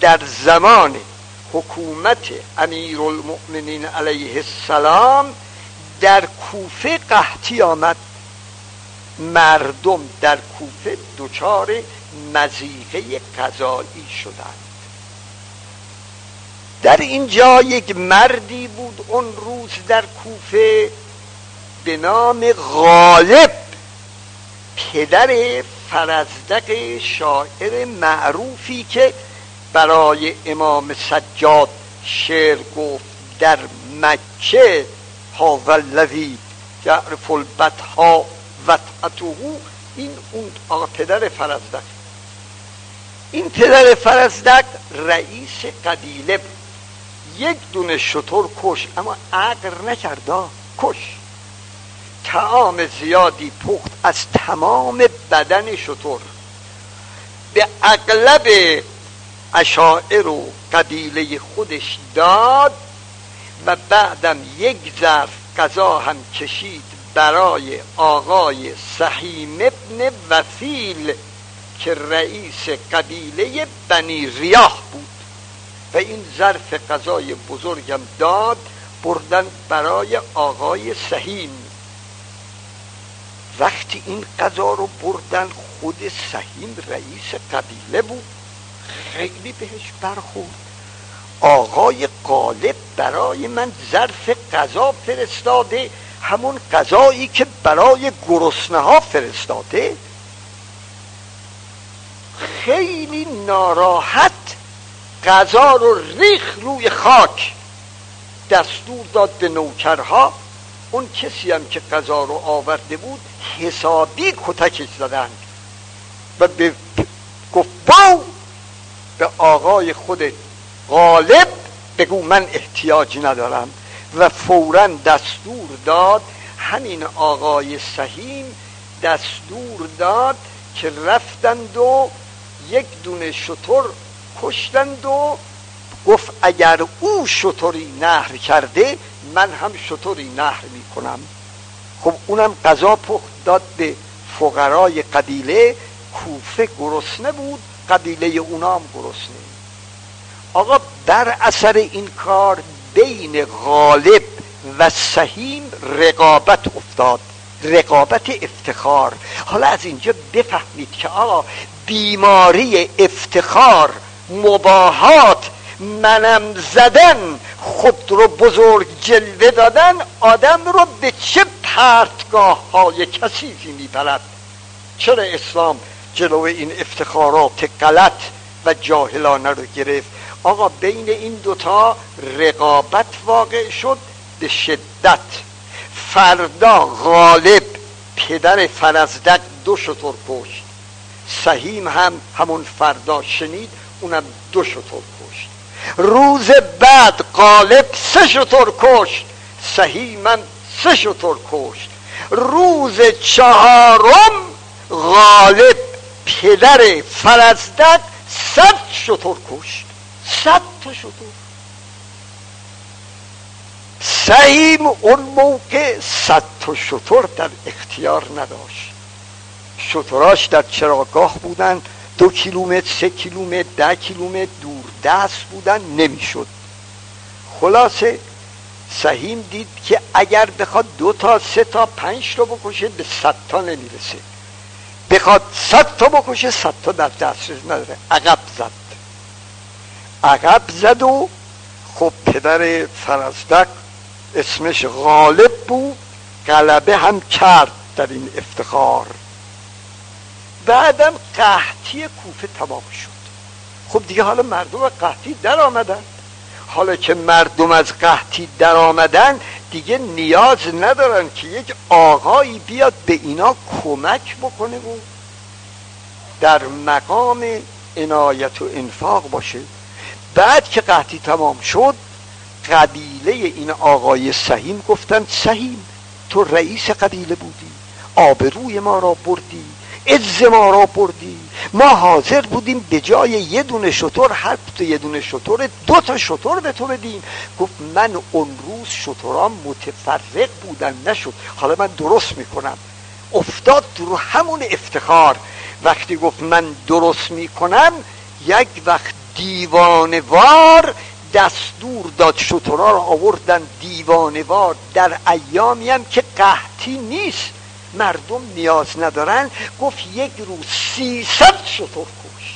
در زمان حکومت امیرالمؤمنین علیه السلام در کوفه قحطی آمد. مردم در کوفه دچار مضیقه غذایی شدند. در اینجا یک مردی بود اون روز در کوفه به نام غالب، پدر فرزدق شاعر معروفی که برای امام سجاد شعر گفت در مکه هذا الذی یعرف البطحاء وطأته. این اون آقا پدر فرزدق. این پدر فرزدق رئیس قبیله بود. یک دونه شتر کش، اما عقر نکرد، کش. طعام زیادی پخت از تمام بدن شتر، به اغلب اشاعر و قبیله خودش داد و بعدم یک ظرف غذا هم کشید برای آقای سهیم ابن وفیل که رئیس قبیله بنی ریاح بود و این ظرف غذای بزرگم داد بردن برای آقای سهیم. وقتی این غذا رو بردن، خود سهیم رئیس قبیله بود، خیلی بهش برخورد. آقای غالب برای من ظرف غذا فرستاده، همون غذایی که برای گرسنه ها فرستاده. خیلی ناراحت غذا رو ریخ روی خاک، دستور داد به نوکرها. اون کسی هم که غذا رو آورده بود حسابی کتکش زدند و به گفت به آقای خود غالب بگو من احتیاج ندارم و فوراً دستور داد. همین آقای سهیم دستور داد که رفتند و یک دونه شتر کشتند و گفت اگر او شتری نهر کرده من هم شتری نهر می کنم. خب اونم غذا پخت داد به فقرای قبیله. کوفه گرسنه بود، قبیله اونام گرسنه. آقا بر اثر این کار بین غالب و سهیم رقابت افتاد، رقابت افتخار. حالا از اینجا بفهمید که آقا بیماری افتخار، مباهات، منم زدن، خود رو بزرگ جلوه دادن آدم رو به چه پرتگاه های کثیفی میبرد. چرا اسلام جلو این افتخارات غلط و جاهلانه رو گرفت؟ آقا بین این دوتا رقابت واقع شد به شدت. فردا غالب پدر فرزدق 2 شتر کشت، سهیم هم همون فردا شنید اونم 2 شتر کشت. روز بعد غالب 3 شتر کشت، سهیمم 3 شتر کشت. روز 4م غالب پدر فرزدق 100 شتر کشت، 100 تا شتر. سهیم اون موقع 100 تا شتر در اختیار نداشت. شتراش در چراگاه بودن، 2 کیلومتر، 3 کیلومتر، 10 کیلومتر دور دست بودن، نمیشد. خلاصه سهیم دید که اگر بخواد 2 تا 3 تا 5 تا بکشه به 100 تا نمیرسه، بخواد 100 تا بکشه 100 تا در دسترس نداره. عقب زد و خب پدر فرزدق اسمش غالب بود، غلبه هم کرد در این افتخار. بعدم قحطی کوفه تمام شد. خب دیگه حالا مردم از قحطی در آمدن. حالا که مردم از قحطی در آمدن دیگه نیاز ندارن که یک آقایی بیاد به اینا کمک بکنه و در مقام عنایت و انفاق باشه. بعد که قحطی تمام شد قبیله این آقای سهیم گفتن سهیم تو رئیس قبیله بودی، آبروی ما را بردی، عز ما را بردی، ما حاضر بودیم به جای 1 دونه شتر هر یه دونه شتر 2 تا شتر به تو بدیم. گفت من اون روز شترام متفرق بودن نشد، حالا من درست میکنم. افتاد رو همون افتخار. وقتی گفت من درست میکنم یک وقت دیوانوار دستور داد، شترها رو آوردن دیوانوار در ایامی هم که قحطی نیست، مردم نیاز ندارن. گفت یک روز 300 شتر کشت.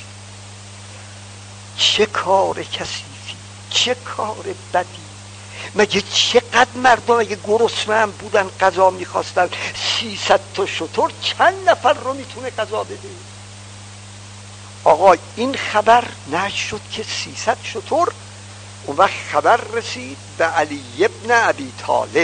چه کار کثیفی، چه کار بدی. مگه چقدر مردم اگه گرسنه بودن غذا میخواستن، 300 تا شتر چند نفر رو میتونه غذا بده؟ آقا این خبر نشد که 300 شتر. اون وقت خبر رسید به علی ابن ابی طالب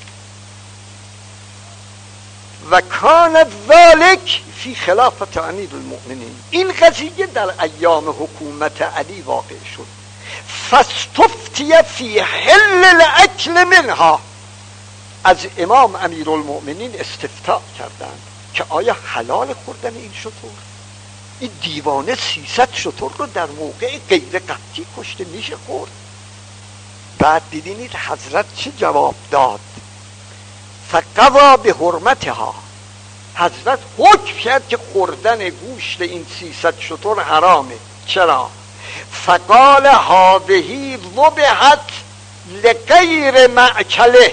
و کان ذلک فی خلافت امیر المؤمنین. این قضیه در ایام حکومت علی واقع شد. فاستفتی فی حل الاکل منها. از امام امیر المؤمنین استفتاء کردند که آیا حلال خوردن این شتر؟ این دیوانه 300 شتر رو در موقع غیر قحطی کشته میشه خورد؟ بعد ببینید حضرت چه جواب داد. فقضا به حرمتها. حضرت حکم کرد که خوردن گوشت این 300 شتر حرامه. چرا؟ فقال هذه ذبحت لغیر مأکله.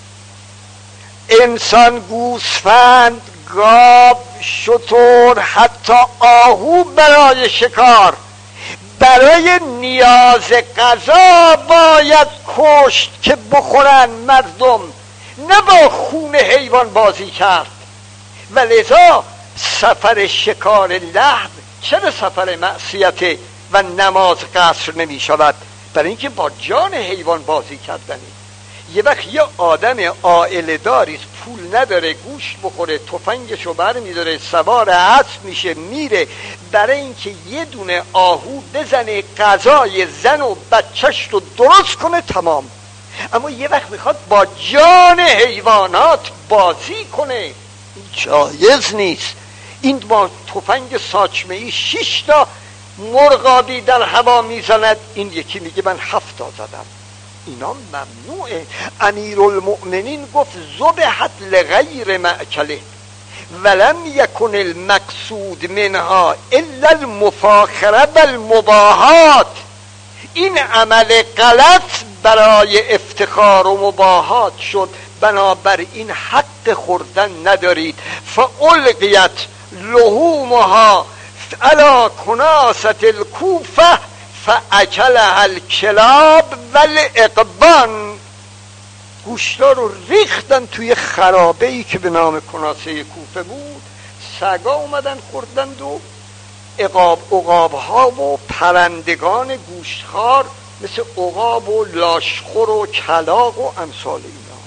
انسان، گوسفند، گاو، شتر، حتی آهو برای شکار، برای نیاز غذا باید کشت که بخورن مردم، نه با خون حیوان بازی کرد. و لذا سفر شکار لحم چرا سفر معصیته و نماز قصر نمی شود؟ برای اینکه با جان حیوان بازی کردنه. یه وقت یه آدم عائله داریست، پول نداره گوشت بخوره، تفنگشو بر میداره، سوار اسب میشه میره برای اینکه یه دونه آهو بزنه غذای زن و بچهش رو درست کنه، تمام. اما یه وقت میخواد با جان حیوانات بازی کنه، جایز نیست. این با تفنگ ساچمه‌ای 6 تا مرغابی در هوا میزند، این یکی میگه من 7 تا زدم. اینا ممنوعه. امیرالمؤمنین گفت ذبحت لغیر مأکله ولم یکن المقصود منها الا المفاخره والمباهات. این عمل غلط برای افتخار و مباهات شد، بنابراین حق خوردن ندارید. فالقیت لحومها علی کناست الکوفه فاکلها الکلاب والاقبان. گوشتا رو ریختن توی خرابه‌ای که به نام کناسه کوفه بود، سگا اومدن خوردند و عقاب‌ها و پرندگان گوشتخوار مثل عقاب و لاشخور و کلاغ و امثال اینا.